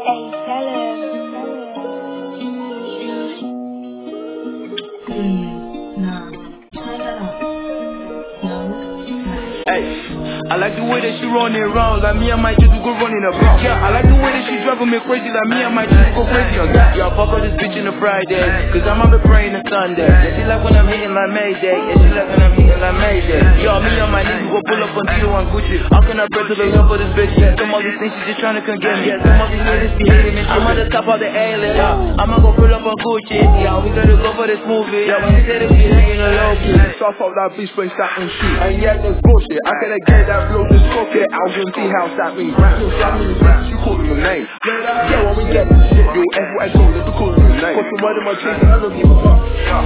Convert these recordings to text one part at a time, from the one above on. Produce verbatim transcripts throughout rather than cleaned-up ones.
Hey, tell him. Please, nah, turn that up. No, Hey, I like the way that she running around, like me I might just go running a block. Yeah, I like the way that she driving me crazy, like me I might just go crazy on that. Yeah, fuck on this bitch in a Friday, cause I'm out praying on Sunday. Yeah, she like when I'm hitting like Mayday, yeah, she like when I'm hitting like Mayday. Yo, me and my niggas go pull up on Tito and Gucci. How can I break to the love for this bitch? Yeah, some of these things she just trying to condemn me. Yeah, some of these niggas be hating me. I'm at the top of the A-list, yeah, I'ma go pull up on Gucci. Yeah, we gotta go for this movie. Yeah, we said it, we hanging a low key. So I fuck that bitch face that and shoot. And yeah, that's bullshit. I gotta get that flow, just fuck it. I was gonna see how that means. Rap, that means rap, you call me your name. Yeah, when we get this shit, yo, F Y told us to call me your name. Put some word in my chest and I don't give a fuck.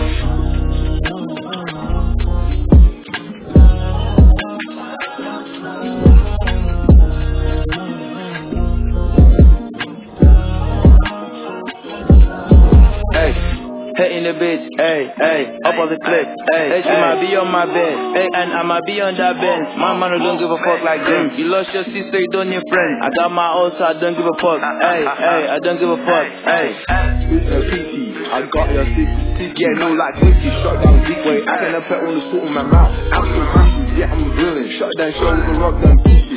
Hitting the bitch, ayy, ayy, up on the clip, ayy, hey, she might be on my bed, ayy, and I might be on that bench. My man don't give a fuck like them. You lost your sister, you don't need friends. I got my own, so I don't give a fuck, ayy, ayy, I don't give a fuck, ayy. It's a P T, I got your sister, yeah, no like whiskey, shot down deep way. I can put on the salt in my mouth. I'm so greasy, yeah, I'm brilliant. Shut down, show with a rock down.